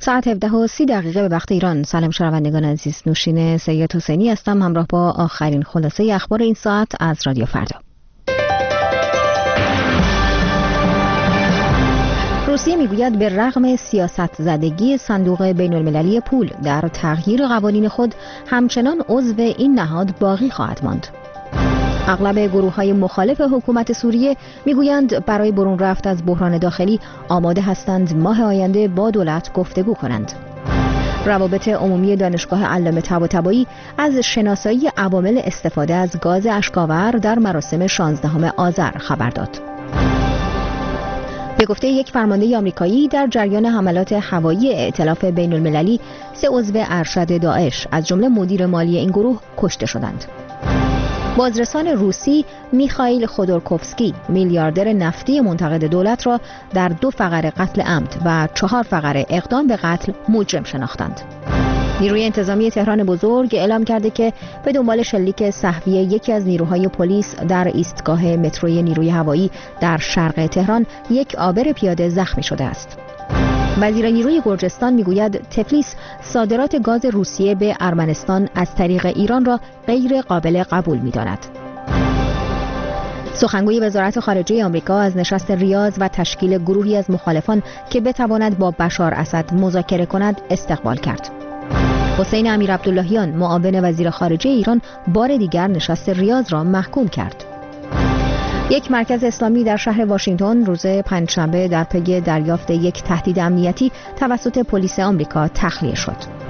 ساعت 17:30 به وقت ایران. سلام شنوندگان عزیز، نوشین سید حسینی هستم همراه با آخرین خلاصه اخبار این ساعت از رادیو فردا. روسیه میگوید به رغم سیاست زدگی صندوق بین المللی پول در تغییر قوانین خود همچنان عضو این نهاد باقی خواهد ماند. اغلب گروه‌های مخالف حکومت سوریه میگویند برای برون رفت از بحران داخلی آماده هستند ماه آینده با دولت گفتگو کنند. روابط عمومی دانشگاه علامه طباطبایی از شناسایی عوامل استفاده از گاز اشک‌آور در مراسم 16 آذر خبر داد. به گفته یک فرمانده آمریکایی در جریان حملات هوایی ائتلاف بین المللی 3 عضو ارشد داعش از جمله مدیر مالی این گروه کشته شدند. بازرسان روسی میخائیل خودورکوفسکی میلیاردر نفتی منتقد دولت را در 2 فقره قتل عمد و 4 فقره اقدام به قتل مجرم شناختند. نیروی انتظامی تهران بزرگ اعلام کرده که به دنبال شلیک سهوی یکی از نیروهای پلیس در ایستگاه متروی نیروی هوایی در شرق تهران یک عابر پیاده زخمی شده است. وزیر نیروی گرجستان میگوید تفلیس صادرات گاز روسیه به ارمنستان از طریق ایران را غیر قابل قبول می‌داند. سخنگوی وزارت خارجه آمریکا از نشست ریاض و تشکیل گروهی از مخالفان که بتواند با بشار اسد مذاکره کند استقبال کرد. حسین امیرعبداللهیان معاون وزیر خارجه ایران بار دیگر نشست ریاض را محکوم کرد. یک مرکز اسلامی در شهر واشنگتن روز پنجشنبه در پی دریافت یک تهدید امنیتی توسط پلیس آمریکا تخلیه شد.